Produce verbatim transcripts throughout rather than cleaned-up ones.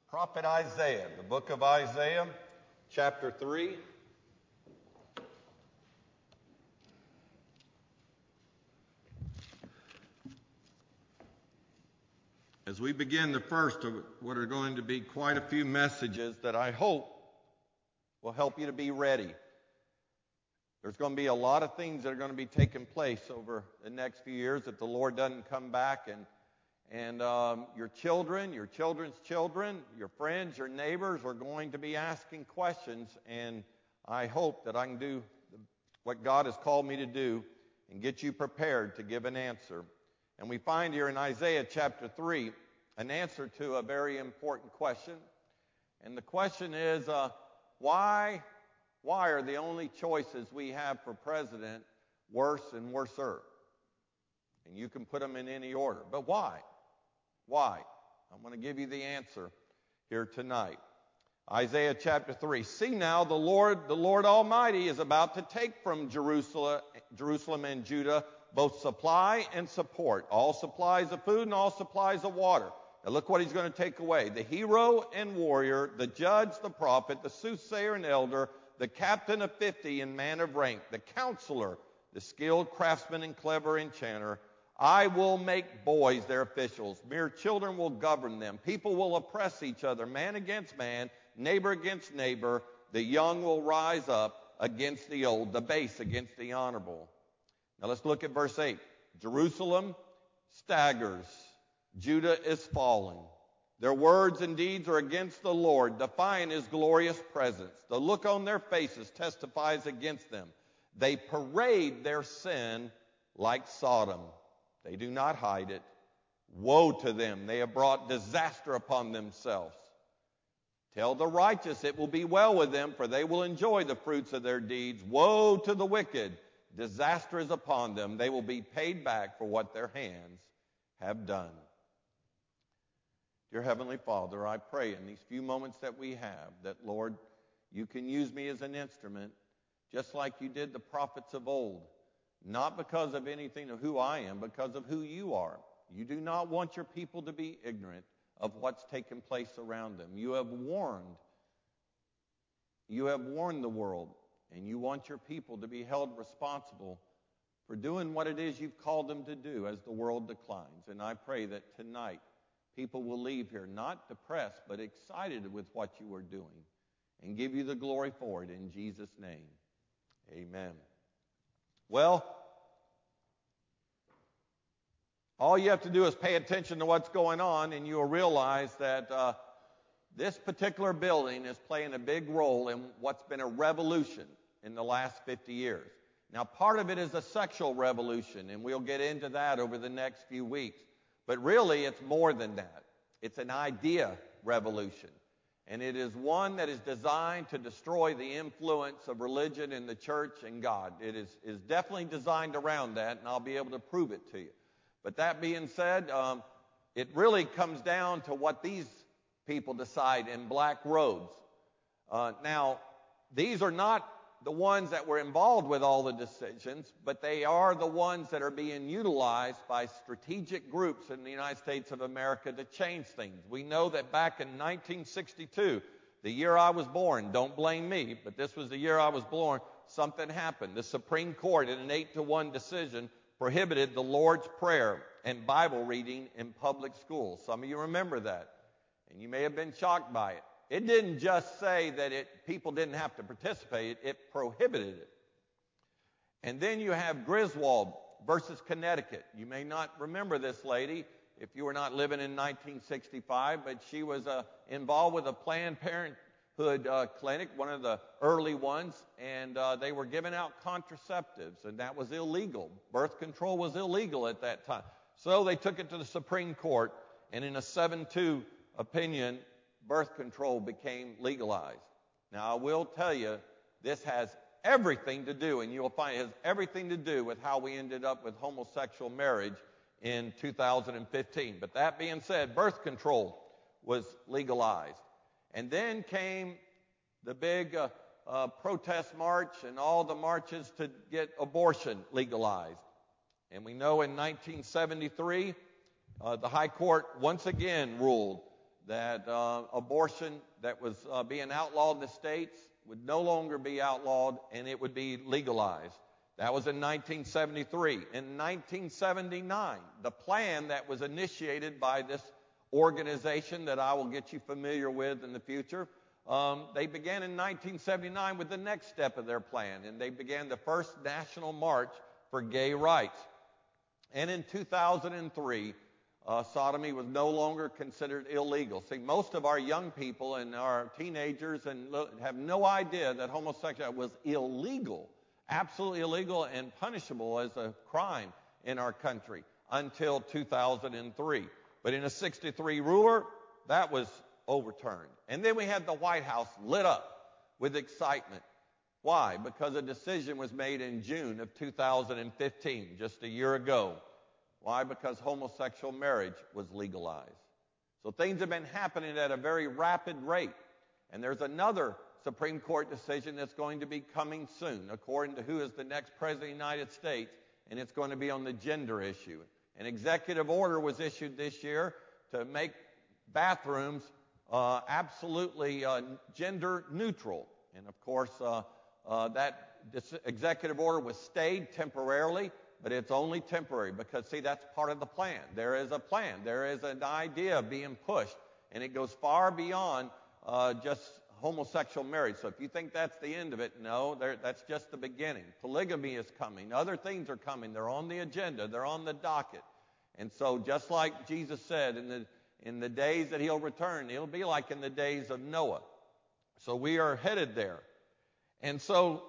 prophet Isaiah, the book of Isaiah, chapter three. As we begin the first of what are going to be quite a few messages that I hope will help you to be ready. There's going to be a lot of things that are going to be taking place over the next few years if the Lord doesn't come back. And and um, your children, your children's children, your friends, your neighbors are going to be asking questions. And I hope that I can do what God has called me to do and get you prepared to give an answer. And we find here in Isaiah chapter three an answer to a very important question. And the question is, uh, why, why are the only choices we have for president worse and worser? And you can put them in any order. But why? Why? I'm going to give you the answer here tonight. Isaiah chapter three. See now, the Lord, the Lord Almighty is about to take from Jerusalem, Jerusalem and Judah both supply and support, all supplies of food and all supplies of water. Now look what he's going to take away. The hero and warrior, the judge, the prophet, the soothsayer and elder, the captain of fifty and man of rank, the counselor, the skilled craftsman and clever enchanter. I will make boys their officials. Mere children will govern them. People will oppress each other, man against man, neighbor against neighbor. The young will rise up against the old, the base against the honorable. Now let's look at verse eight. Jerusalem staggers. Judah is falling. Their words and deeds are against the Lord, defying his glorious presence. The look on their faces testifies against them. They parade their sin like Sodom. They do not hide it. Woe to them. They have brought disaster upon themselves. Tell the righteous it will be well with them, for they will enjoy the fruits of their deeds. Woe to the wicked. Disaster is upon them. They will be paid back for what their hands have done. Dear Heavenly Father, I pray in these few moments that we have that, Lord, you can use me as an instrument just like you did the prophets of old. Not because of anything of who I am, because of who you are. You do not want your people to be ignorant of what's taken place around them. You have warned. You have warned the world, and you want your people to be held responsible for doing what it is you've called them to do as the world declines. And I pray that tonight people will leave here not depressed, but excited with what you are doing, and give you the glory for it in Jesus' name. Amen. Well, all you have to do is pay attention to what's going on, and you'll realize that uh, this particular building is playing a big role in what's been a revolution in the last fifty years. Now, part of it is a sexual revolution, and we'll get into that over the next few weeks. But really, it's more than that. It's an idea revolution. And it is one that is designed to destroy the influence of religion in the church and God. It is, is definitely designed around that, and I'll be able to prove it to you. But that being said, um, it really comes down to what these people decide in black robes. Uh, now, these are not the ones that were involved with all the decisions, but they are the ones that are being utilized by strategic groups in the United States of America to change things. We know that back in nineteen sixty-two, the year I was born, don't blame me, but this was the year I was born, something happened. The Supreme Court, in an eight to one decision, prohibited the Lord's Prayer and Bible reading in public schools. Some of you remember that, and you may have been shocked by it. It didn't just say that it, people didn't have to participate, it prohibited it. And then you have Griswold versus Connecticut. You may not remember this lady if you were not living in nineteen sixty-five, but she was uh, involved with a Planned Parenthood uh, clinic, one of the early ones, and uh, they were giving out contraceptives, and that was illegal. Birth control was illegal at that time. So they took it to the Supreme Court, and in a seven two opinion, birth control became legalized. Now, I will tell you, this has everything to do, and you'll find it has everything to do with how we ended up with homosexual marriage in two thousand fifteen. But that being said, birth control was legalized. And then came the big uh, uh, protest march and all the marches to get abortion legalized. And we know in nineteen seventy-three, uh, the High Court once again ruled that uh, abortion that was uh, being outlawed in the states would no longer be outlawed and it would be legalized. That was in nineteen seventy-three. In nineteen seventy-nine, the plan that was initiated by this organization that I will get you familiar with in the future, um, they began in nineteen seventy-nine with the next step of their plan, and they began the first national march for gay rights. And in two thousand three, uh, sodomy was no longer considered illegal. See, most of our young people and our teenagers and have no idea that homosexuality was illegal, absolutely illegal and punishable as a crime in our country until two thousand three. But in a sixty-three ruler, that was overturned. And then we had the White House lit up with excitement. Why? Because a decision was made in June of two thousand fifteen, just a year ago. Why? Because homosexual marriage was legalized. So things have been happening at a very rapid rate. And there's another Supreme Court decision that's going to be coming soon, according to who is the next president of the United States, and it's going to be on the gender issue. An executive order was issued this year to make bathrooms uh, absolutely uh, gender neutral. And of course, uh, uh, that executive order was stayed temporarily, but it's only temporary because, see, that's part of the plan. There is a plan. There is an idea being pushed, and it goes far beyond uh, just homosexual marriage. So if you think that's the end of it, no, that's just the beginning. Polygamy is coming. Other things are coming. They're on the agenda. They're on the docket. And so just like Jesus said, in the, in the days that he'll return, it'll be like in the days of Noah. So we are headed there. And so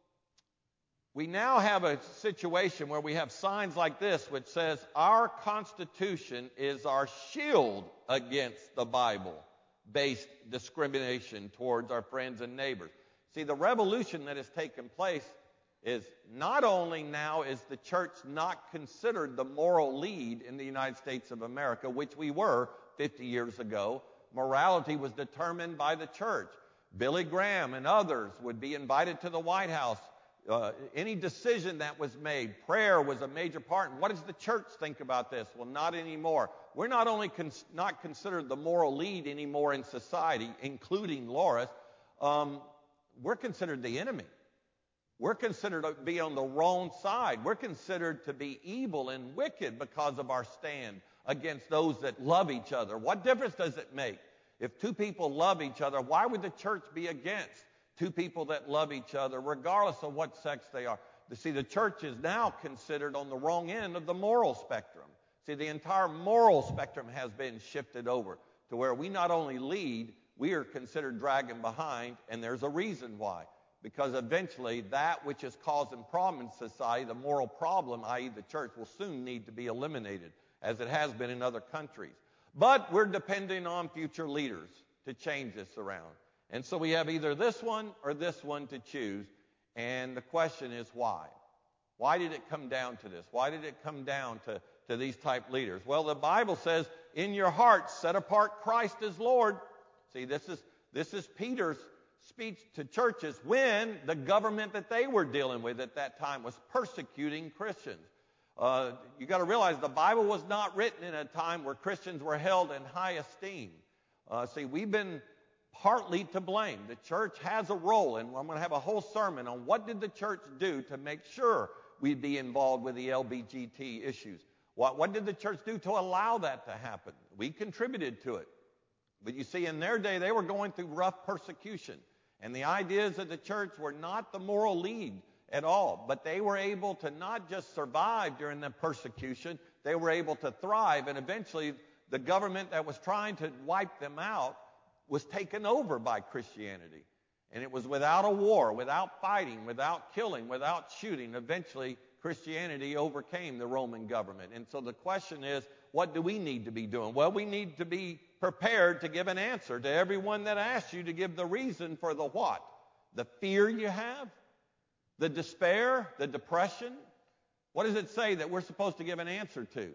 we now have a situation where we have signs like this which says our Constitution is our shield against the Bible-based discrimination towards our friends and neighbors. See, the revolution that has taken place is not only now is the church not considered the moral lead in the United States of America, which we were fifty years ago. Morality was determined by the church. Billy Graham and others would be invited to the White House. Uh, any decision that was made, prayer was a major part. And what does the church think about this? Well, not anymore. We're not only cons- not considered the moral lead anymore in society, including Loris, um, we're considered the enemy. We're considered to be on the wrong side. We're considered to be evil and wicked because of our stand against those that love each other. What difference does it make? If two people love each other, why would the church be against two people that love each other, regardless of what sex they are? You see, the church is now considered on the wrong end of the moral spectrum. See, the entire moral spectrum has been shifted over to where we not only lead, we are considered dragging behind, and there's a reason why. Because eventually that which is causing problem in society, the moral problem, that is the church, will soon need to be eliminated, as it has been in other countries. But we're depending on future leaders to change this around. And so we have either this one or this one to choose. And the question is why? Why did it come down to this? Why did it come down to, to these type leaders? Well, the Bible says, in your hearts set apart Christ as Lord. See, this is, this is Peter's speech to churches when the government that they were dealing with at that time was persecuting Christians. Uh, you got to realize the Bible was not written in a time where Christians were held in high esteem. Uh, see, we've been partly to blame. The church has a role, and I'm going to have a whole sermon on what did the church do to make sure we'd be involved with the L G B T issues. What, what did the church do to allow that to happen? We contributed to it. But you see, in their day, they were going through rough persecution. And the ideas of the church were not the moral lead at all. But they were able to not just survive during the persecution, they were able to thrive. And eventually, the government that was trying to wipe them out was taken over by Christianity. And it was without a war, without fighting, without killing, without shooting. Eventually, Christianity overcame the Roman government. And so the question is, what do we need to be doing? Well, we need to be prepared to give an answer to everyone that asks you to give the reason for the what? The fear you have? The despair? The depression? What does it say that we're supposed to give an answer to?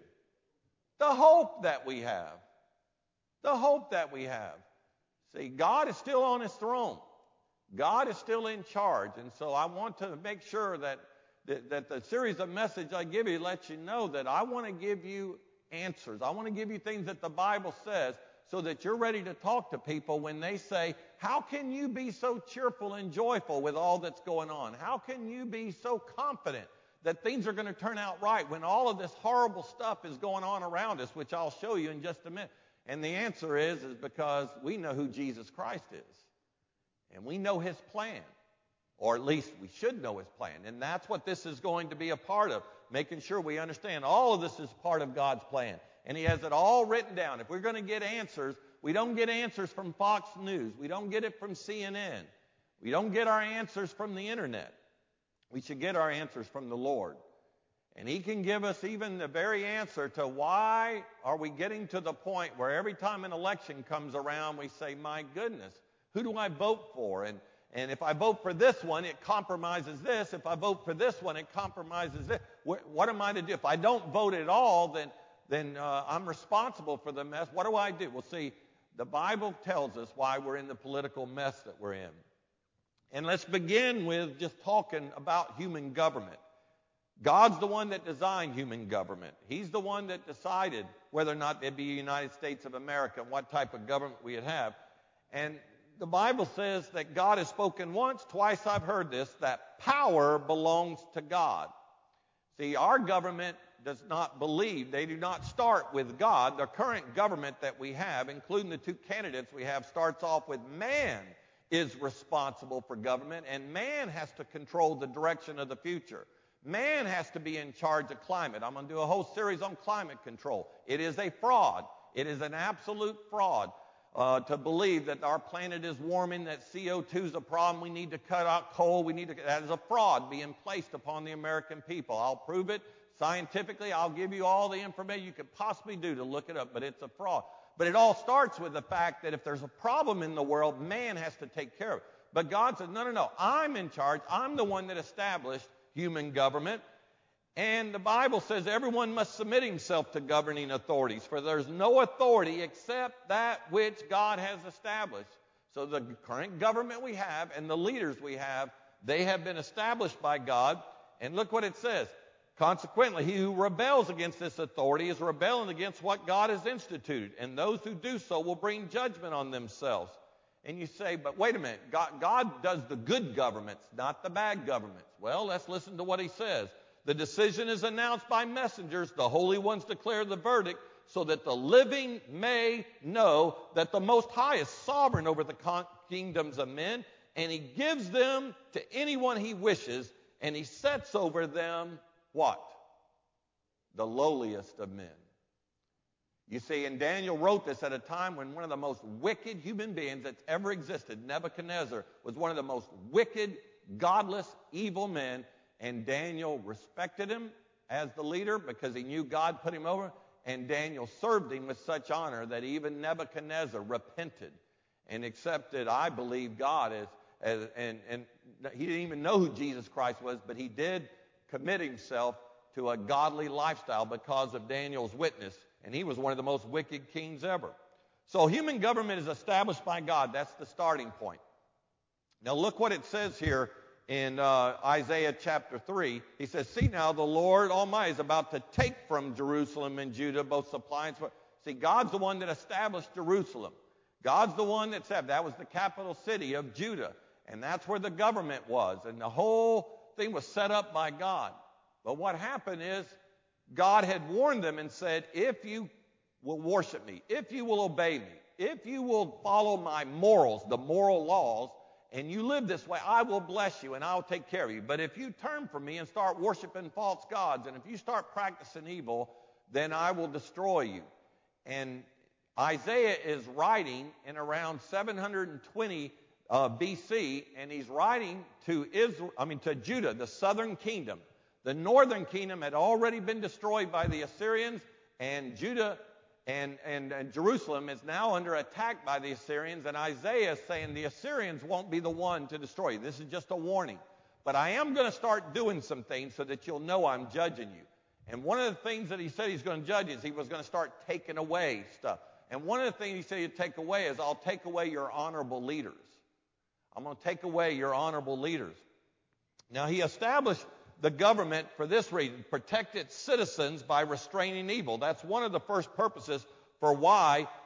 The hope that we have. The hope that we have. See, God is still on his throne. God is still in charge. And so I want to make sure that, that, that the series of messages I give you lets you know that I want to give you answers. I want to give you things that the Bible says so that you're ready to talk to people when they say, how can you be so cheerful and joyful with all that's going on? How can you be so confident that things are going to turn out right when all of this horrible stuff is going on around us, which I'll show you in just a minute? And the answer is, is because we know who Jesus Christ is. And we know his plan. Or at least we should know his plan. And that's what this is going to be a part of, making sure we understand all of this is part of God's plan. And he has it all written down. If we're going to get answers, we don't get answers from Fox News. We don't get it from C N N. We don't get our answers from the internet. We should get our answers from the Lord. And he can give us even the very answer to why are we getting to the point where every time an election comes around, we say, my goodness, who do I vote for? And And if I vote for this one, it compromises this. If I vote for this one, it compromises this. What, what am I to do? If I don't vote at all, then, then uh, I'm responsible for the mess. What do I do? Well, see, the Bible tells us why we're in the political mess that we're in. And let's begin with just talking about human government. God's the one that designed human government. He's the one that decided whether or not there'd be a United States of America and what type of government we'd have. And the Bible says that God has spoken once, twice I've heard this, that power belongs to God. See, our government does not believe. They do not start with God. The current government that we have, including the two candidates we have, starts off with man is responsible for government, and man has to control the direction of the future. Man has to be in charge of climate. I'm going to do a whole series on climate control. It is a fraud. It is an absolute fraud. Uh, to believe that our planet is warming, that C O two is a problem, we need to cut out coal, we need to, that is a fraud being placed upon the American people. I'll prove it scientifically. I'll give you all the information you could possibly do to look it up, but it's a fraud. But it all starts with the fact that if there's a problem in the world, man has to take care of it. But God said, no, no, no, I'm in charge. I'm the one that established human government. And the Bible says everyone must submit himself to governing authorities, for there's no authority except that which God has established. So the current government we have and the leaders we have, they have been established by God. And look what it says. Consequently, he who rebels against this authority is rebelling against what God has instituted, and those who do so will bring judgment on themselves. And you say, but wait a minute, God, God does the good governments, not the bad governments. Well, let's listen to what he says. The decision is announced by messengers. The holy ones declare the verdict so that the living may know that the Most High is sovereign over the con- kingdoms of men, and he gives them to anyone he wishes, and he sets over them what? The lowliest of men. You see, and Daniel wrote this at a time when one of the most wicked human beings that's ever existed, Nebuchadnezzar, was one of the most wicked, godless, evil men. And Daniel respected him as the leader because he knew God put him over. And Daniel served him with such honor that even Nebuchadnezzar repented and accepted, I believe, God as, as and, and he didn't even know who Jesus Christ was, but he did commit himself to a godly lifestyle because of Daniel's witness. And he was one of the most wicked kings ever. So human government is established by God. That's the starting point. Now look what it says here. In uh, Isaiah chapter three, he says, see now, the Lord Almighty is about to take from Jerusalem and Judah both supply and supply. See, God's the one that established Jerusalem. God's the one that said that was the capital city of Judah. And that's where the government was. And the whole thing was set up by God. But what happened is God had warned them and said, if you will worship me, if you will obey me, if you will follow my morals, the moral laws, and you live this way, I will bless you and I'll take care of you. But if you turn from me and start worshiping false gods, and if you start practicing evil, then I will destroy you. And Isaiah is writing in around seven hundred twenty uh, B C, and he's writing to Israel, I mean to Judah, the southern kingdom. The northern kingdom had already been destroyed by the Assyrians, and Judah And, and, and Jerusalem is now under attack by the Assyrians, and Isaiah is saying the Assyrians won't be the one to destroy you. This is just a warning. But I am going to start doing some things so that you'll know I'm judging you. And one of the things that he said he's going to judge is he was going to start taking away stuff. And one of the things he said he'd take away is I'll take away your honorable leaders. I'm going to take away your honorable leaders. Now, he established the government for this reason, protect its citizens by restraining evil. That's one of the first purposes for why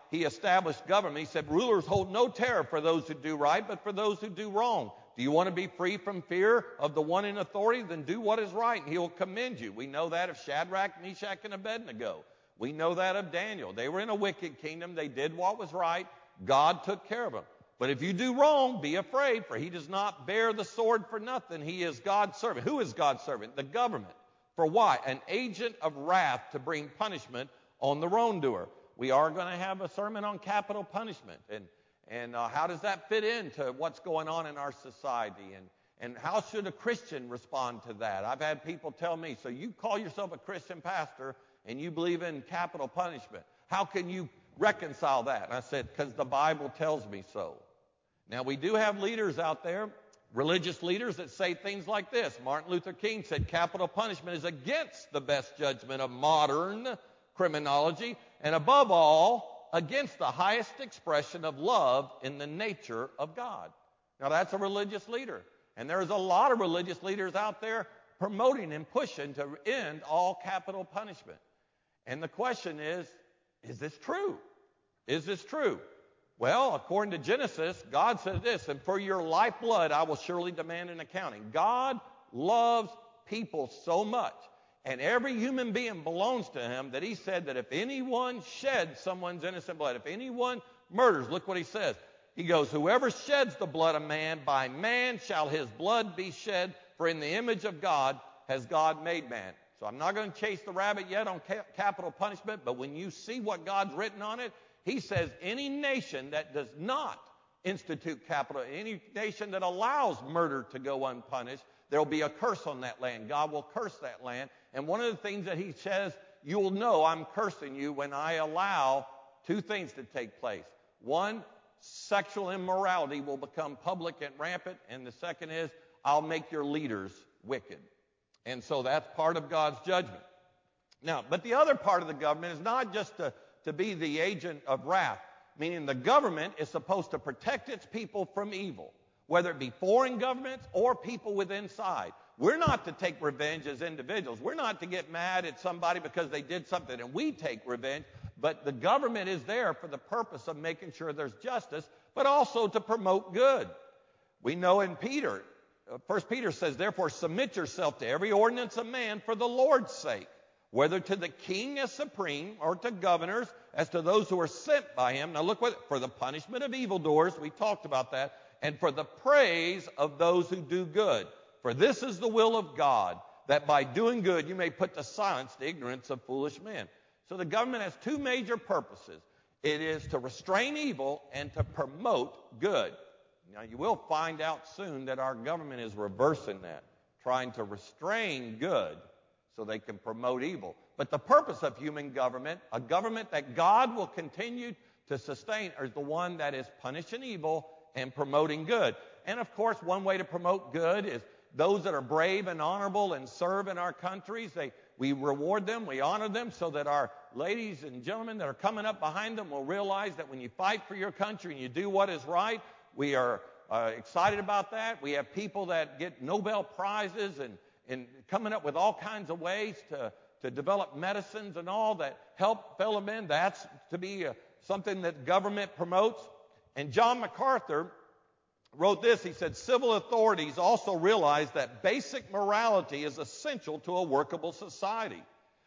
he established government. He said, rulers hold no terror for those who do right, but for those who do wrong. Do you want to be free from fear of the one in authority? Then do what is right, and he will commend you. We know that of Shadrach, Meshach, and Abednego. We know that of Daniel. They were in a wicked kingdom. They did what was right. God took care of them. But if you do wrong, be afraid, for he does not bear the sword for nothing. He is God's servant. Who is God's servant? The government. For why? An agent of wrath to bring punishment on the wrongdoer. We are going to have a sermon on capital punishment. And, and uh, how does that fit into what's going on in our society? And, and how should a Christian respond to that? I've had people tell me, so you call yourself a Christian pastor and you believe in capital punishment. How can you reconcile that? And I said, because the Bible tells me so. Now, we do have leaders out there, religious leaders, that say things like this. Martin Luther King said capital punishment is against the best judgment of modern criminology, and above all, against the highest expression of love in the nature of God. Now, that's a religious leader. And there's a lot of religious leaders out there promoting and pushing to end all capital punishment. And the question is, is this true? Is this true? Well, according to Genesis, God says this, and for your lifeblood I will surely demand an accounting. God loves people so much, and every human being belongs to him, that he said that if anyone sheds someone's innocent blood, if anyone murders, look what he says. He goes, whoever sheds the blood of man, by man shall his blood be shed, for in the image of God has God made man. So I'm not going to chase the rabbit yet on capital punishment, but when you see what God's written on it, he says any nation that does not institute capital, any nation that allows murder to go unpunished, there will be a curse on that land. God will curse that land. And one of the things that he says, you will know I'm cursing you when I allow two things to take place. One, sexual immorality will become public and rampant. And the second is, I'll make your leaders wicked. And so that's part of God's judgment. Now, but the other part of the government is not just to to be the agent of wrath, meaning the government is supposed to protect its people from evil, whether it be foreign governments or people within inside. We're not to take revenge as individuals. We're not to get mad at somebody because they did something and we take revenge, but the government is there for the purpose of making sure there's justice, but also to promote good. We know in Peter, First Peter says, therefore submit yourself to every ordinance of man for the Lord's sake, whether to the king as supreme or to governors as to those who are sent by him. Now look what, for the punishment of evildoers, we talked about that, and for the praise of those who do good. For this is the will of God, that by doing good you may put to silence the ignorance of foolish men. So the government has two major purposes. It is to restrain evil and to promote good. Now you will find out soon that our government is reversing that, trying to restrain good so they can promote evil. But the purpose of human government, a government that God will continue to sustain, is the one that is punishing evil and promoting good. And of course, one way to promote good is those that are brave and honorable and serve in our countries. They, we reward them, we honor them, so that our ladies and gentlemen that are coming up behind them will realize that when you fight for your country and you do what is right, we are uh, excited about that. We have people that get Nobel Prizes and and coming up with all kinds of ways to, to develop medicines and all that help fellow men. That's to be uh, something that government promotes. And John MacArthur wrote this. He said, civil authorities also realize that basic morality is essential to a workable society.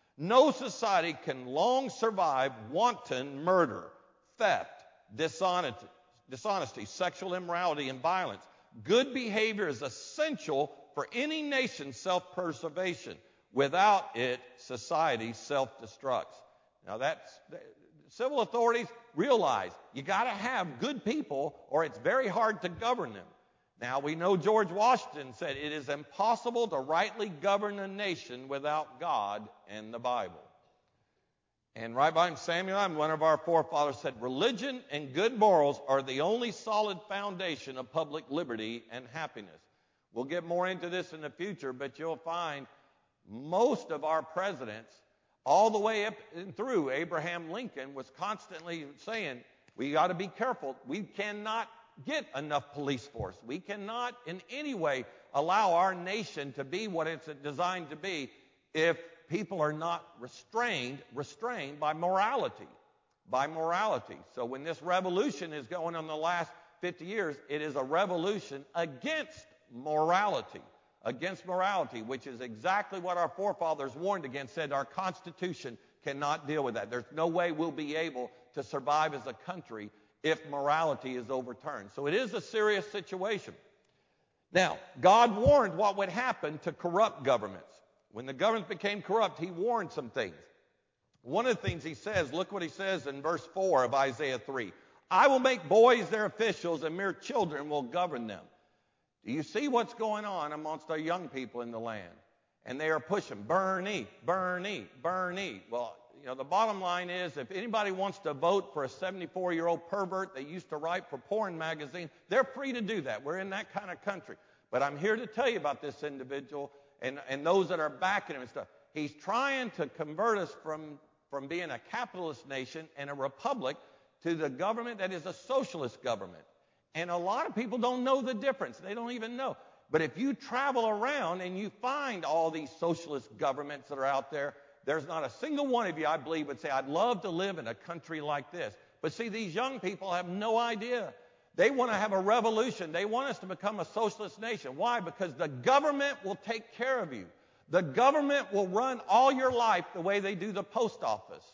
No society can long survive wanton murder, theft, dishonesty, dishonesty, sexual immorality, and violence. Good behavior is essential for any nation's self-preservation. Without it, society self-destructs. Now that's, civil authorities realize you got to have good people or it's very hard to govern them. Now we know George Washington said it is impossible to rightly govern a nation without God and the Bible. And Rabbi Samuel, one of our forefathers, said religion and good morals are the only solid foundation of public liberty and happiness. We'll get more into this in the future, but you'll find most of our presidents, all the way up and through Abraham Lincoln, was constantly saying, we got to be careful. We cannot get enough police force. We cannot in any way allow our nation to be what it's designed to be if people are not restrained, restrained by morality, by morality. So when this revolution is going on the last fifty years, it is a revolution against morality. Against morality, which is exactly what our forefathers warned against, said our Constitution cannot deal with that. There's no way we'll be able to survive as a country if morality is overturned. So it is a serious situation. Now, God warned what would happen to corrupt governments. When the government became corrupt, he warned some things. One of the things he says, look what he says in verse four of Isaiah three. I will make boys their officials, and mere children will govern them. Do you see what's going on amongst our young people in the land? And they are pushing, Bernie, Bernie, Bernie. Well, you know, the bottom line is if anybody wants to vote for a seventy-four-year-old pervert that used to write for porn magazine, they're free to do that. We're in that kind of country. But I'm here to tell you about this individual and, and those that are backing him and stuff. He's trying to convert us from, from being a capitalist nation and a republic to the government that is a socialist government. And a lot of people don't know the difference. They don't even know. But if you travel around and you find all these socialist governments that are out there, there's not a single one of you, I believe, would say, I'd love to live in a country like this. But see, these young people have no idea. They want to have a revolution. They want us to become a socialist nation. Why? Because the government will take care of you. The government will run all your life the way they do the post office.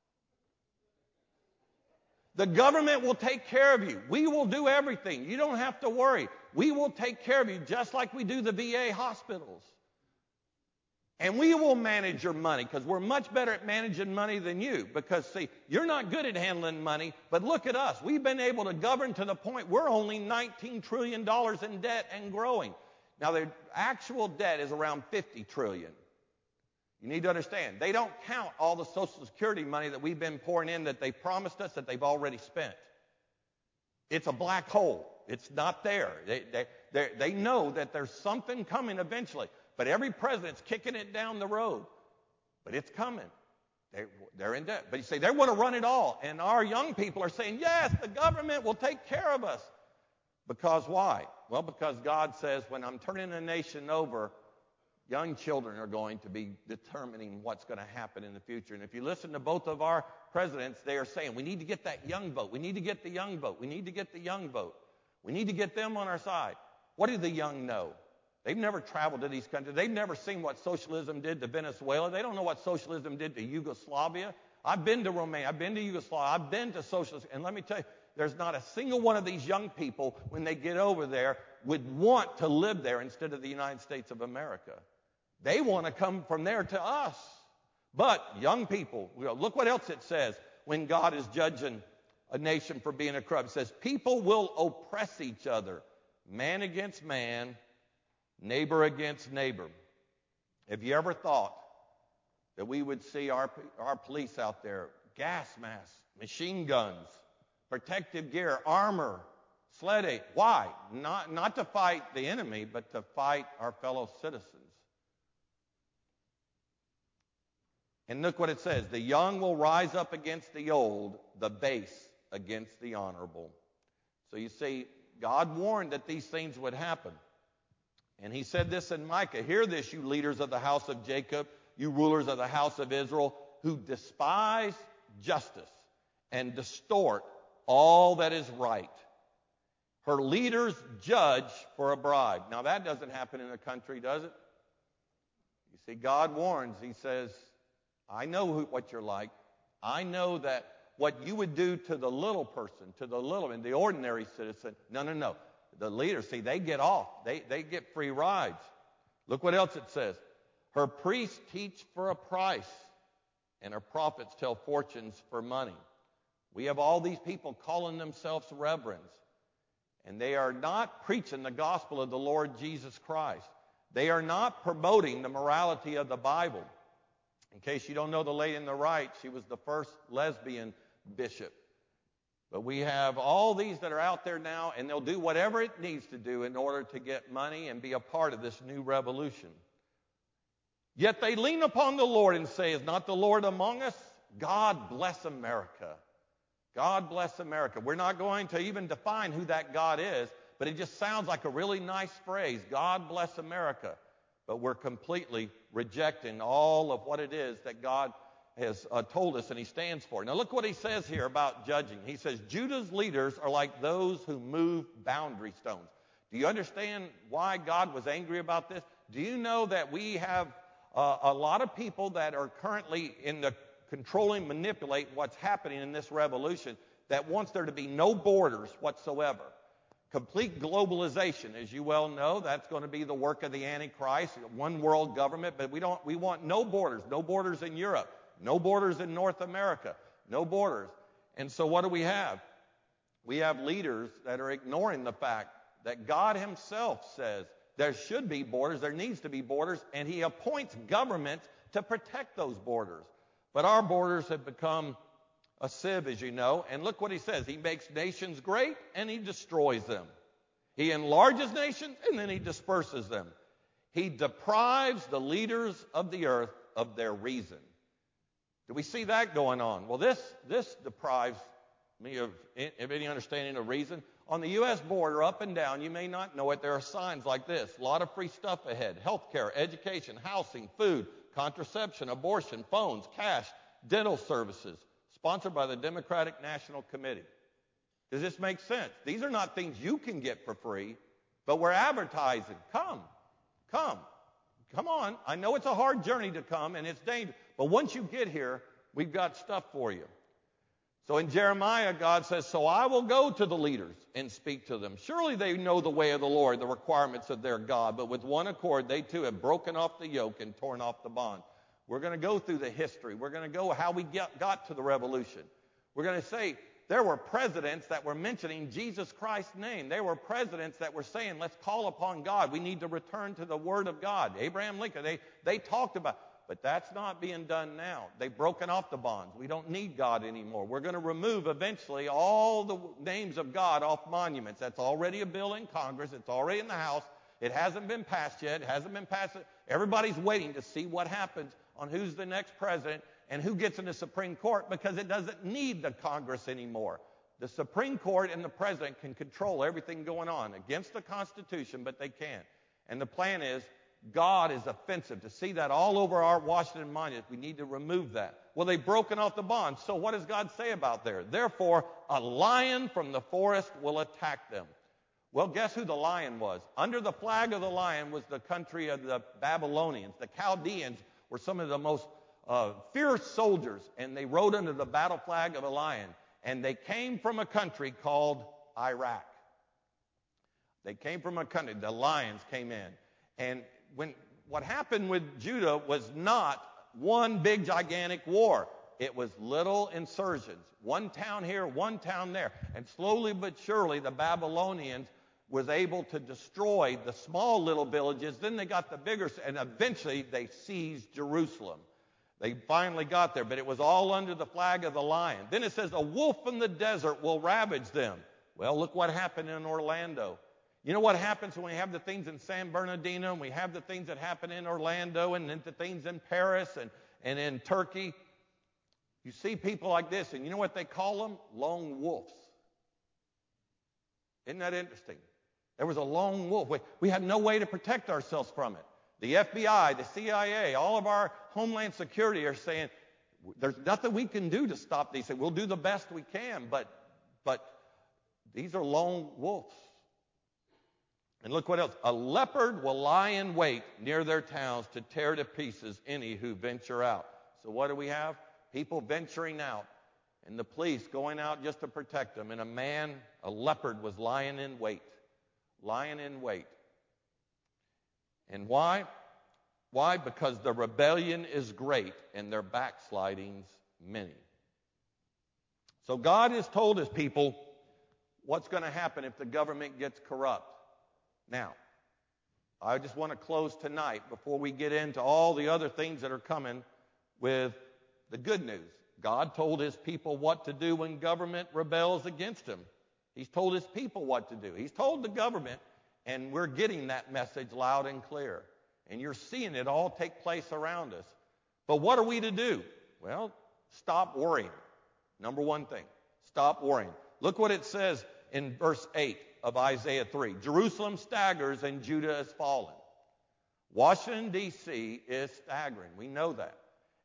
The government will take care of you. We will do everything. You don't have to worry. We will take care of you just like we do the V A hospitals. And we will manage your money because we're much better at managing money than you. Because, see, you're not good at handling money, but look at us. We've been able to govern to the point we're only nineteen trillion dollars in debt and growing. Now, the actual debt is around fifty trillion dollars. You need to understand, they don't count all the Social Security money that we've been pouring in that they promised us that they've already spent. It's a black hole. It's not there. They, they, they, they know that there's something coming eventually. But every president's kicking it down the road. But it's coming. They, they're in debt. But you say, they want to run it all. And our young people are saying, yes, the government will take care of us. Because why? Well, because God says, when I'm turning a nation over, young children are going to be determining what's going to happen in the future. And if you listen to both of our presidents, they are saying, we need to get that young vote. We need to get the young vote. We need to get the young vote. We need to get them on our side. What do the young know? They've never traveled to these countries. They've never seen what socialism did to Venezuela. They don't know what socialism did to Yugoslavia. I've been to Romania. I've been to Yugoslavia. I've been to socialism. And let me tell you, there's not a single one of these young people, when they get over there, would want to live there instead of the United States of America. They want to come from there to us. But young people, look what else it says when God is judging a nation for being a corrupt. It says, people will oppress each other, man against man, neighbor against neighbor. Have you ever thought that we would see our, our police out there, gas masks, machine guns, protective gear, armor, sledding? Why? Not, not to fight the enemy, but to fight our fellow citizens. And look what it says. The young will rise up against the old, the base against the honorable. So you see, God warned that these things would happen. And he said this in Micah, hear this, you leaders of the house of Jacob, you rulers of the house of Israel, who despise justice and distort all that is right. Her leaders judge for a bribe. Now that doesn't happen in a country, does it? You see, God warns. He says, I know who, what you're like. I know that what you would do to the little person, to the little and the ordinary citizen, no, no, no. The leaders, see, they get off. They, they get free rides. Look what else it says. Her priests teach for a price, and her prophets tell fortunes for money. We have all these people calling themselves reverends, and they are not preaching the gospel of the Lord Jesus Christ. They are not promoting the morality of the Bible. In case you don't know the lady in the right, she was the first lesbian bishop. But we have all these that are out there now, and they'll do whatever it needs to do in order to get money and be a part of this new revolution. Yet they lean upon the Lord and say, is not the Lord among us? God bless America. God bless America. We're not going to even define who that God is, but it just sounds like a really nice phrase, God bless America. But we're completely rejecting all of what it is that God has uh, told us and he stands for. Now look what he says here about judging. He says, Judah's leaders are like those who move boundary stones. Do you understand why God was angry about this? Do you know that we have uh, a lot of people that are currently in the controlling, manipulate what's happening in this revolution that wants there to be no borders whatsoever? Complete globalization, as you well know, that's going to be the work of the Antichrist, one world government, but we don't, we want no borders, no borders in Europe, no borders in North America, no borders. And so what do we have? We have leaders that are ignoring the fact that God himself says there should be borders, there needs to be borders, and he appoints governments to protect those borders. But our borders have become a sieve, as you know, and look what he says. He makes nations great, and he destroys them. He enlarges nations, and then he disperses them. He deprives the leaders of the earth of their reason. Do we see that going on? Well, this, this deprives me of, of any understanding of reason. On the U S border, up and down, you may not know it, there are signs like this. A lot of free stuff ahead. Health care, education, housing, food, contraception, abortion, phones, cash, dental services. Sponsored by the Democratic National Committee. Does this make sense? These are not things you can get for free, but we're advertising. Come, come, come on. I know it's a hard journey to come, and it's dangerous. But once you get here, we've got stuff for you. So in Jeremiah, God says, so I will go to the leaders and speak to them. Surely they know the way of the Lord, the requirements of their God, but with one accord, they too have broken off the yoke and torn off the bond. We're going to go through the history. We're going to go how we get, got to the revolution. We're going to say there were presidents that were mentioning Jesus Christ's name. There were presidents that were saying, let's call upon God. We need to return to the Word of God. Abraham Lincoln, they, they talked about, but that's not being done now. They've broken off the bonds. We don't need God anymore. We're going to remove eventually all the names of God off monuments. That's already a bill in Congress. It's already in the House. It hasn't been passed yet. It hasn't been passed. Everybody's waiting to see what happens on who's the next president and who gets in the Supreme Court because it doesn't need the Congress anymore. The Supreme Court and the president can control everything going on against the Constitution, but they can't. And the plan is God is offensive. To see that all over our Washington monument, we need to remove that. Well, they've broken off the bonds. So what does God say about there? Therefore, a lion from the forest will attack them. Well, guess who the lion was? Under the flag of the lion was the country of the Babylonians. The Chaldeans were some of the most uh, fierce soldiers, and they rode under the battle flag of a lion. And they came from a country called Iraq. They came from a country. The lions came in. And when what happened with Judah was not one big gigantic war. It was little insurgents. One town here, one town there. And slowly but surely the Babylonians was able to destroy the small little villages. Then they got the bigger, and eventually they seized Jerusalem. They finally got there, but it was all under the flag of the lion. Then it says, a wolf from the desert will ravage them. Well, look what happened in Orlando. You know what happens when we have the things in San Bernardino, and we have the things that happen in Orlando, and then the things in Paris and, and in Turkey? You see people like this, and you know what they call them? Lone wolves. Isn't that interesting? There was a lone wolf. We, we had no way to protect ourselves from it. The F B I, the C I A, all of our Homeland Security are saying, there's nothing we can do to stop these things. We'll do the best we can, but, but these are lone wolves. And look what else. A leopard will lie in wait near their towns to tear to pieces any who venture out. So what do we have? People venturing out, and the police going out just to protect them. And a man, a leopard, was lying in wait. Lying in wait. And why? Why? Because the rebellion is great and their backslidings many. So God has told his people what's going to happen if the government gets corrupt. Now, I just want to close tonight before we get into all the other things that are coming with the good news. God told his people what to do when government rebels against him. He's told his people what to do. He's told the government, and we're getting that message loud and clear. And you're seeing it all take place around us. But what are we to do? Well, stop worrying. Number one thing, stop worrying. Look what it says in verse eight of Isaiah three. Jerusalem staggers and Judah is fallen. Washington, D C is staggering. We know that.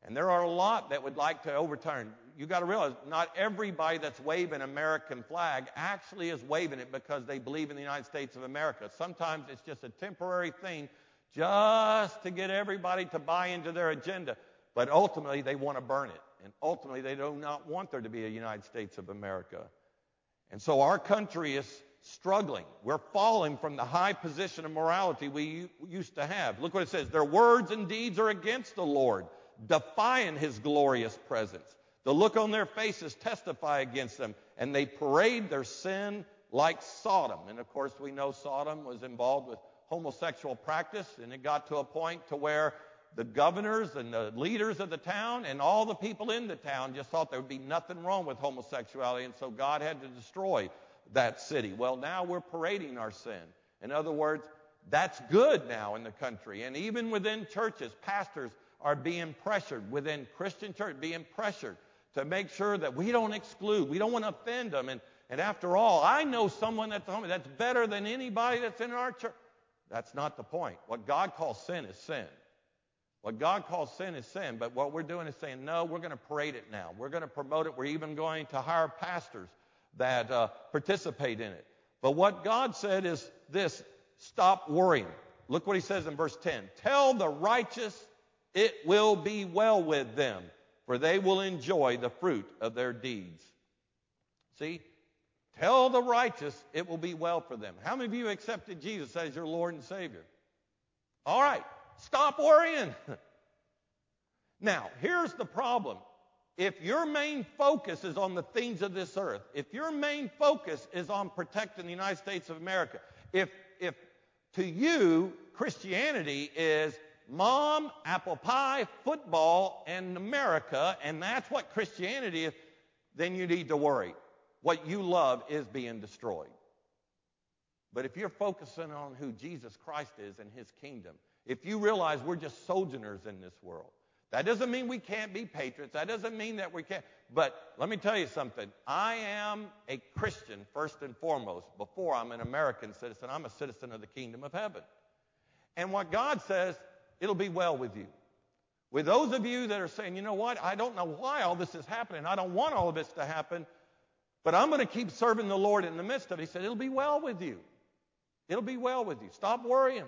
And there are a lot that would like to overturn. You got to realize not everybody that's waving an American flag actually is waving it because they believe in the United States of America. Sometimes it's just a temporary thing just to get everybody to buy into their agenda. But ultimately, they want to burn it. And ultimately, they do not want there to be a United States of America. And so our country is struggling. We're falling from the high position of morality we used to have. Look what it says. Their words and deeds are against the Lord, defying his glorious presence. The look on their faces testify against them, and they parade their sin like Sodom. And of course, we know Sodom was involved with homosexual practice, and it got to a point to where the governors and the leaders of the town and all the people in the town just thought there would be nothing wrong with homosexuality, and so God had to destroy that city. Well, now we're parading our sin. In other words, that's good now in the country. And even within churches, pastors are being pressured, within Christian church, being pressured to make sure that we don't exclude. We don't want to offend them. And, and after all, I know someone that's home that's better than anybody that's in our church. That's not the point. What God calls sin is sin. What God calls sin is sin. But what we're doing is saying, no, we're going to parade it now. We're going to promote it. We're even going to hire pastors that uh, participate in it. But what God said is this: stop worrying. Look what he says in verse ten. Tell the righteous it will be well with them, for they will enjoy the fruit of their deeds. See? Tell the righteous it will be well for them. How many of you accepted Jesus as your Lord and Savior? All right. Stop worrying. Now, here's the problem. If your main focus is on the things of this earth, if your main focus is on protecting the United States of America, if, if to you Christianity is mom, apple pie, football, and America, and that's what Christianity is, then you need to worry. What you love is being destroyed. But if you're focusing on who Jesus Christ is and his kingdom, if you realize we're just sojourners in this world, that doesn't mean we can't be patriots. That doesn't mean that we can't. But let me tell you something. I am a Christian first and foremost. Before I'm an American citizen, I'm a citizen of the kingdom of heaven. And what God says, it'll be well with you. With those of you that are saying, you know what, I don't know why all this is happening. I don't want all of this to happen, but I'm going to keep serving the Lord in the midst of it. He said, it'll be well with you. It'll be well with you. Stop worrying.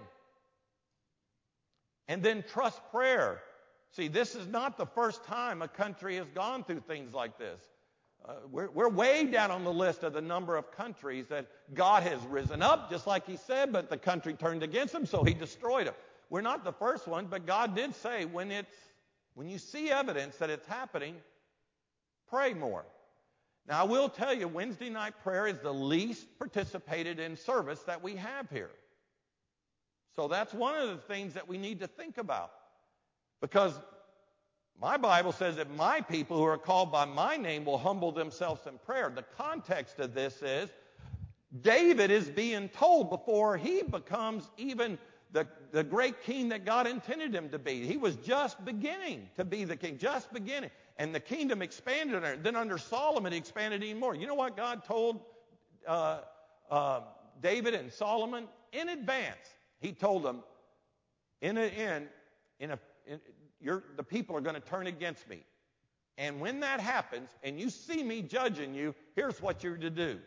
And then trust prayer. See, this is not the first time a country has gone through things like this. Uh, we're, we're way down on the list of the number of countries that God has risen up, just like he said, but the country turned against him, so he destroyed them. We're not the first one, but God did say when it's when you see evidence that it's happening, pray more. Now, I will tell you, Wednesday night prayer is the least participated in service that we have here. So that's one of the things that we need to think about. Because my Bible says that my people who are called by my name will humble themselves in prayer. The context of this is David is being told before he becomes even the, the great king that God intended him to be. He was just beginning to be the king, just beginning. And the kingdom expanded. Then under Solomon, it expanded even more. You know what God told uh, uh, David and Solomon? In advance, he told them, in a, in, in a, in, you're, the people are going to turn against me. And when that happens, and you see me judging you, here's what you're to do.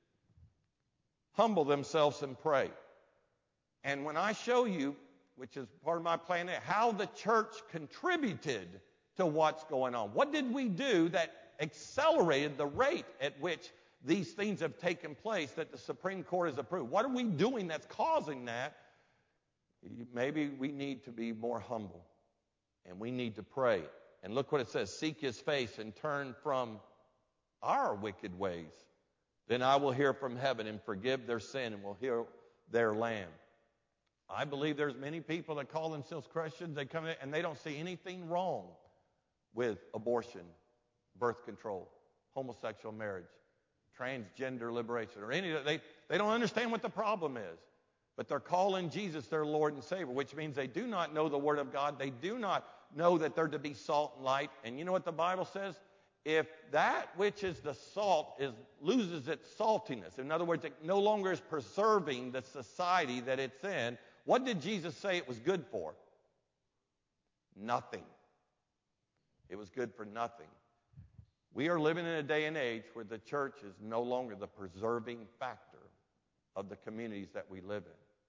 Humble themselves and pray. And when I show you, which is part of my plan, how the church contributed to what's going on. What did we do that accelerated the rate at which these things have taken place that the Supreme Court has approved? What are we doing that's causing that? Maybe we need to be more humble, and we need to pray. And look what it says, seek his face and turn from our wicked ways. Then I will hear from heaven and forgive their sin and will heal their land. I believe there's many people that call themselves Christians. They come in and they don't see anything wrong with abortion, birth control, homosexual marriage, transgender liberation, or any of that. They, they don't understand what the problem is. But they're calling Jesus their Lord and Savior, which means they do not know the Word of God. They do not know that they're to be salt and light. And you know what the Bible says? If that which is the salt is loses its saltiness, in other words, it no longer is preserving the society that it's in, what did Jesus say it was good for? Nothing. it was good for nothing. We are living in a day and age where the church is no longer the preserving factor of the communities that we live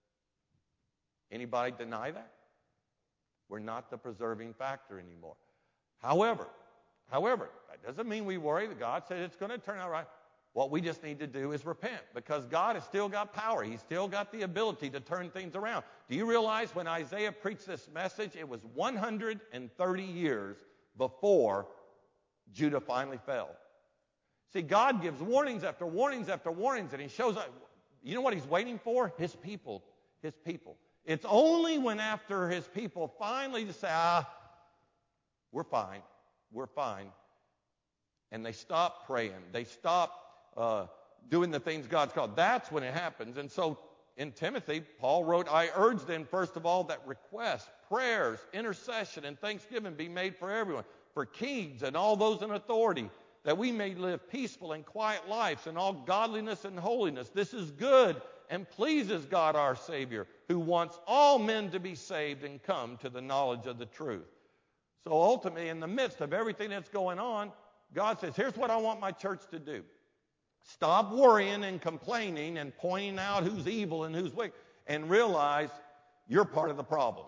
in. Anybody deny that? We're not the preserving factor anymore. However, however, that doesn't mean we worry that God said it's going to turn out right. What we just need to do is repent, because God has still got power. He's still got the ability to turn things around. Do you realize when Isaiah preached this message, it was one hundred thirty years before Judah finally fell? See, God gives warnings after warnings after warnings, and he shows up. You know what he's waiting for? His people. His people. It's only when after his people finally say, ah, we're fine, we're fine, and they stop praying, they stop uh, doing the things God's called, that's when it happens. And so in Timothy, Paul wrote, I urge then, first of all, that requests, prayers, intercession, and thanksgiving be made for everyone, for kings and all those in authority, that we may live peaceful and quiet lives in all godliness and holiness. This is good and pleases God our Savior, who wants all men to be saved and come to the knowledge of the truth. So ultimately, in the midst of everything that's going on, God says, here's what I want my church to do. Stop worrying and complaining and pointing out who's evil and who's wicked, and realize you're part of the problem.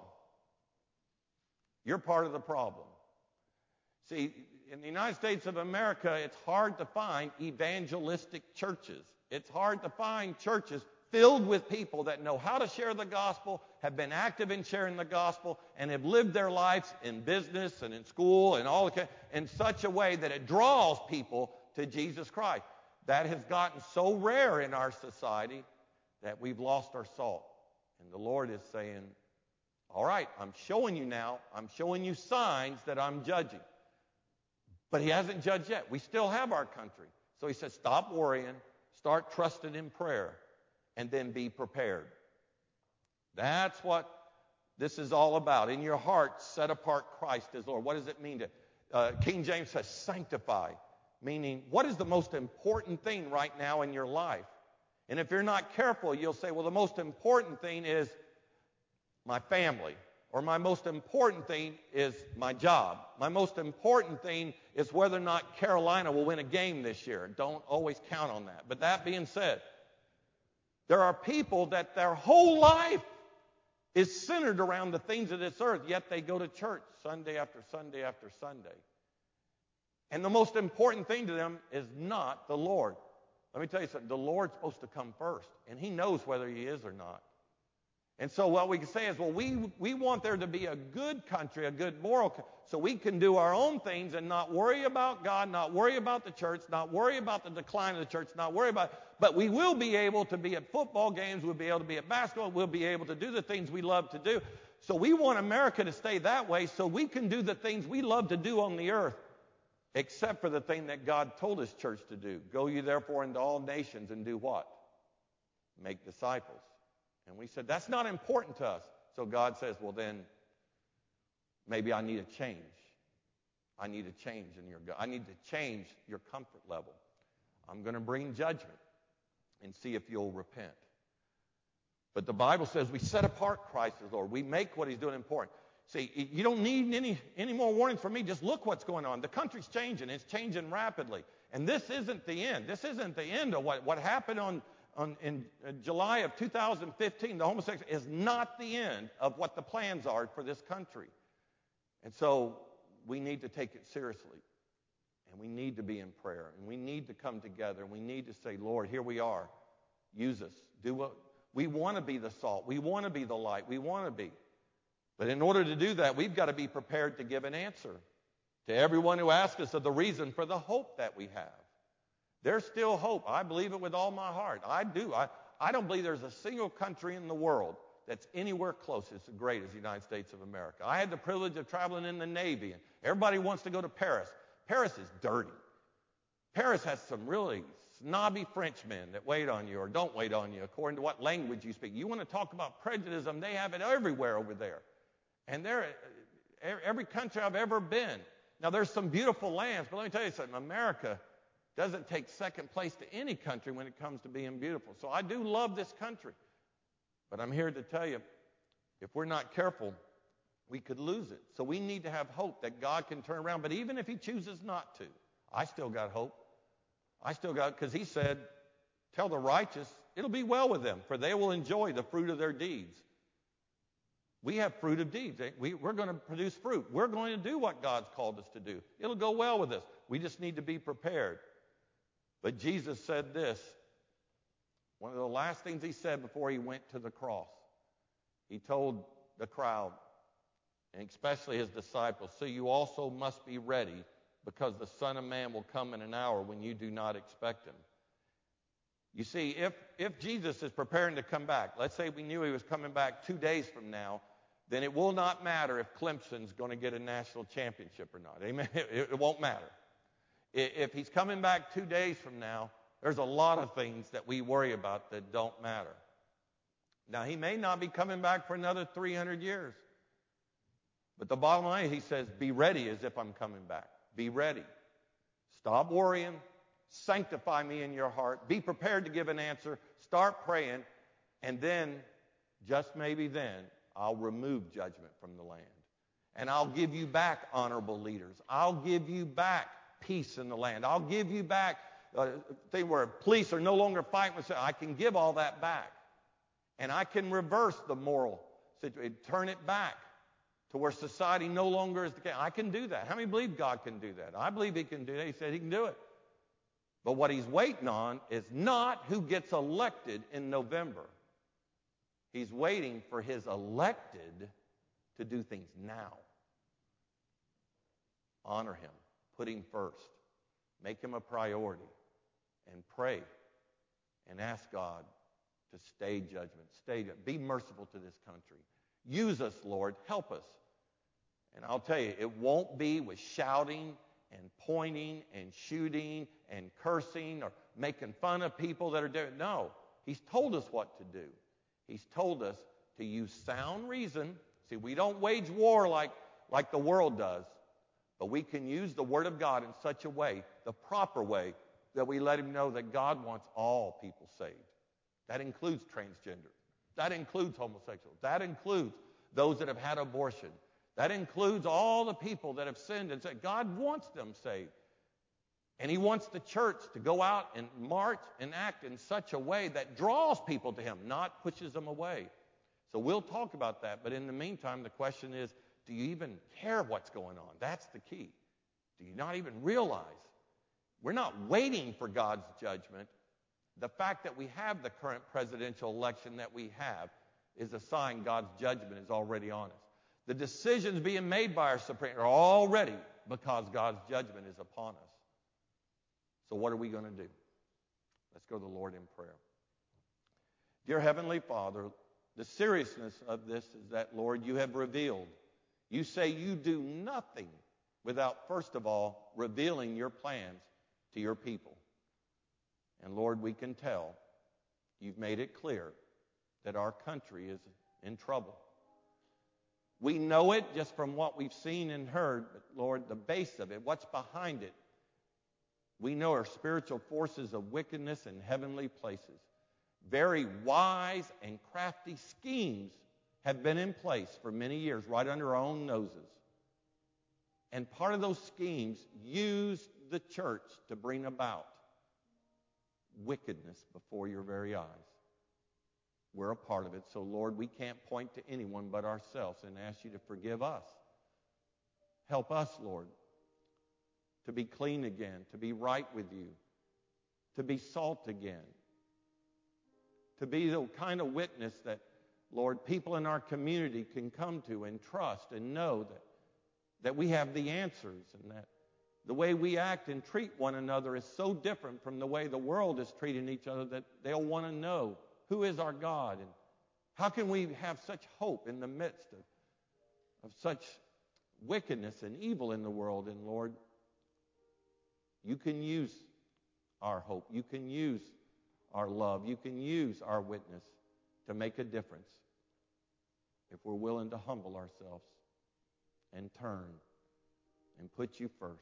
You're part of the problem. See, in the United States of America, it's hard to find evangelistic churches. It's hard to find churches filled with people that know how to share the gospel, have been active in sharing the gospel, and have lived their lives in business and in school and all the, in such a way that it draws people to Jesus Christ. That has gotten so rare in our society that we've lost our salt. And the Lord is saying, all right, I'm showing you now. I'm showing you signs that I'm judging. But he hasn't judged yet. We still have our country. So he says, stop worrying, start trusting in prayer, and then be prepared. That's what this is all about. In your heart, set apart Christ as Lord. What does it mean to, uh, King James says sanctify, meaning what is the most important thing right now in your life? And if you're not careful, you'll say, well, the most important thing is my family, or my most important thing is my job. My most important thing is whether or not Carolina will win a game this year. Don't always count on that. But that being said, there are people that their whole life is centered around the things of this earth, yet they go to church Sunday after Sunday after Sunday. And the most important thing to them is not the Lord. Let me tell you something. The Lord's supposed to come first, and he knows whether he is or not. And so what we can say is, well, we, we want there to be a good country, a good moral country, so we can do our own things and not worry about God, not worry about the church, not worry about the decline of the church, not worry about, but we will be able to be at football games, we'll be able to be at basketball, we'll be able to do the things we love to do. So we want America to stay that way so we can do the things we love to do on the earth, except for the thing that God told his church to do. Go ye therefore into all nations and do what? Make disciples. And we said, that's not important to us. So God says, well then, maybe I need a change. I need a change in your, I need to change your comfort level. I'm going to bring judgment and see if you'll repent. But the Bible says we set apart Christ as Lord. We make what he's doing important. See, you don't need any, any more warnings from me. Just look what's going on. The country's changing. It's changing rapidly. And this isn't the end. This isn't the end of what, what happened on, on in July of two thousand fifteen. The homosexual is not the end of what the plans are for this country. And so we need to take it seriously. And we need to be in prayer. And we need to come together. And we need to say, Lord, here we are. Use us. Do what we want to be the salt. We want to be the light. We want to be. But in order to do that, we've got to be prepared to give an answer to everyone who asks us of the reason for the hope that we have. There's still hope. I believe it with all my heart. I do. I, I don't believe there's a single country in the world that's anywhere close as great as the United States of America. I had the privilege of traveling in the Navy, and everybody wants to go to Paris. Paris is dirty. Paris has some really snobby Frenchmen that wait on you or don't wait on you according to what language you speak. You want to talk about prejudice, they have it everywhere over there. And there, every country I've ever been. Now, there's some beautiful lands, but let me tell you something. America doesn't take second place to any country when it comes to being beautiful. So I do love this country. But I'm here to tell you, if we're not careful, we could lose it. So we need to have hope that God can turn around. But even if he chooses not to, I still got hope. I still got, because he said, tell the righteous, it'll be well with them, for they will enjoy the fruit of their deeds. We have fruit of deeds. We, we're going to produce fruit. We're going to do what God's called us to do. It'll go well with us. We just need to be prepared. But Jesus said this, one of the last things he said before he went to the cross. He told the crowd, and especially his disciples, so you also must be ready, because the Son of Man will come in an hour when you do not expect him. You see, if, if Jesus is preparing to come back, let's say we knew he was coming back two days from now, then it will not matter if Clemson's going to get a national championship or not. Amen? It, it won't matter. If he's coming back two days from now, there's a lot of things that we worry about that don't matter. Now, he may not be coming back for another three hundred years. But the bottom line, he says, be ready as if I'm coming back. Be ready. Stop worrying. Sanctify me in your heart. Be prepared to give an answer. Start praying. And then, just maybe then, I'll remove judgment from the land. And I'll give you back honorable leaders. I'll give you back peace in the land. I'll give you back a thing where police are no longer fighting with. I can give all that back. And I can reverse the moral situation, turn it back to where society no longer is the case. I can do that. How many believe God can do that? I believe he can do that. He said he can do it. But what he's waiting on is not who gets elected in November. He's waiting for his elected to do things now. Honor him. Put him first. Make him a priority. And pray. And ask God to stay judgment. Stay. Be merciful to this country. Use us, Lord. Help us. And I'll tell you, it won't be with shouting and pointing and shooting and cursing or making fun of people that are doing it. No. He's told us what to do. He's told us to use sound reason. See, we don't wage war like, like the world does. But we can use the Word of God in such a way, the proper way, that we let him know that God wants all people saved. That includes transgender. That includes homosexuals. That includes those that have had abortion. That includes all the people that have sinned and said, God wants them saved. And he wants the church to go out and march and act in such a way that draws people to him, not pushes them away. So we'll talk about that. But in the meantime, the question is, do you even care what's going on? That's the key. Do you not even realize? We're not waiting for God's judgment. The fact that we have the current presidential election that we have is a sign God's judgment is already on us. The decisions being made by our Supreme are already because God's judgment is upon us. So what are we going to do? Let's go to the Lord in prayer. Dear Heavenly Father, the seriousness of this is that, Lord, you have revealed. You say you do nothing without, first of all, revealing your plans to your people. And Lord, we can tell you've made it clear that our country is in trouble. We know it just from what we've seen and heard, but Lord, the base of it, what's behind it, we know are spiritual forces of wickedness in heavenly places. Very wise and crafty schemes have been in place for many years, right under our own noses. And part of those schemes used the church to bring about wickedness before your very eyes. We're a part of it. So, Lord, we can't point to anyone but ourselves and ask you to forgive us. Help us, Lord, to be clean again, to be right with you, to be salt again, to be the kind of witness that, Lord, people in our community can come to and trust and know that, that we have the answers, and that the way we act and treat one another is so different from the way the world is treating each other that they'll want to know who is our God and how can we have such hope in the midst of, of such wickedness and evil in the world. And Lord, you can use our hope. You can use our love. You can use our witness to make a difference if we're willing to humble ourselves and turn and put you first.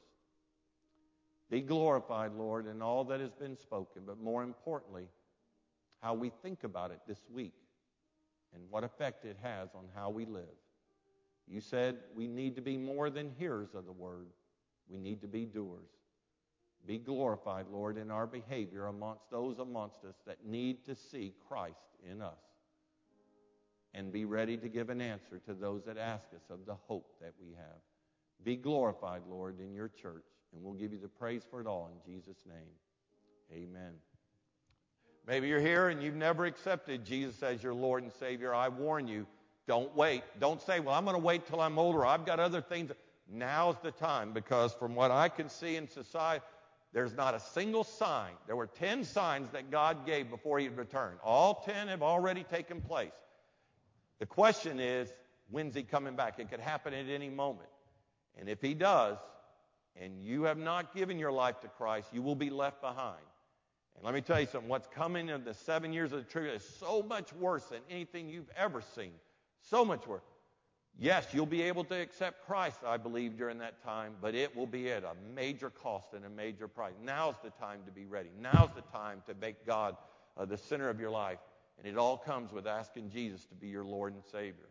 Be glorified, Lord, in all that has been spoken, but more importantly, how we think about it this week and what effect it has on how we live. You said we need to be more than hearers of the word. We need to be doers. Be glorified, Lord, in our behavior amongst those amongst us that need to see Christ in us. And be ready to give an answer to those that ask us of the hope that we have. Be glorified, Lord, in your church. And we'll give you the praise for it all in Jesus' name. Amen. Maybe you're here and you've never accepted Jesus as your Lord and Savior. I warn you, don't wait. Don't say, well, I'm going to wait till I'm older. I've got other things. Now's the time, because from what I can see in society, there's not a single sign. There were ten signs that God gave before he returned. All ten have already taken place. The question is, when's he coming back? It could happen at any moment. And if he does, and you have not given your life to Christ, you will be left behind. And let me tell you something. What's coming in the seven years of the tribulation is so much worse than anything you've ever seen. So much worse. Yes, you'll be able to accept Christ, I believe, during that time, but it will be at a major cost and a major price. Now's the time to be ready. Now's the time to make God uh, the center of your life. And it all comes with asking Jesus to be your Lord and Savior.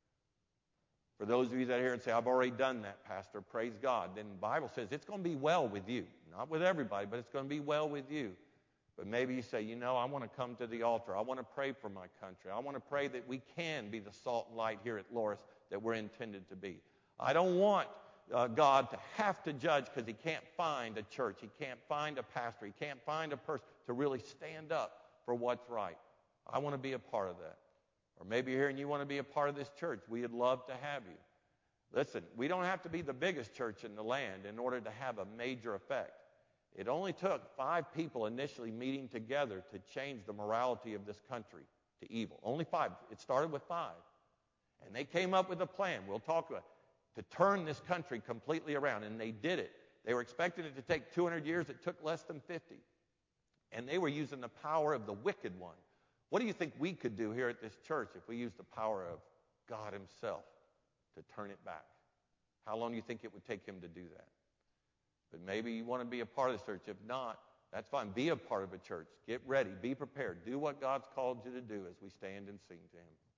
For those of you that are here and say, I've already done that, Pastor, praise God. Then the Bible says it's going to be well with you. Not with everybody, but it's going to be well with you. But maybe you say, you know, I want to come to the altar. I want to pray for my country. I want to pray that we can be the salt and light here at Loris that we're intended to be. I don't want uh, God to have to judge because he can't find a church. He can't find a pastor. He can't find a person to really stand up for what's right. I want to be a part of that. Or maybe you're here and you want to be a part of this church. We'd love to have you. Listen, we don't have to be the biggest church in the land in order to have a major effect. It only took five people initially meeting together to change the morality of this country to evil. Only five. It started with five. And they came up with a plan, we'll talk about it, to turn this country completely around. And they did it. They were expecting it to take two hundred years. It took less than fifty. And they were using the power of the wicked one. What do you think we could do here at this church if we used the power of God himself to turn it back? How long do you think it would take him to do that? But maybe you want to be a part of the church. If not, that's fine. Be a part of a church. Get ready. Be prepared. Do what God's called you to do as we stand and sing to him.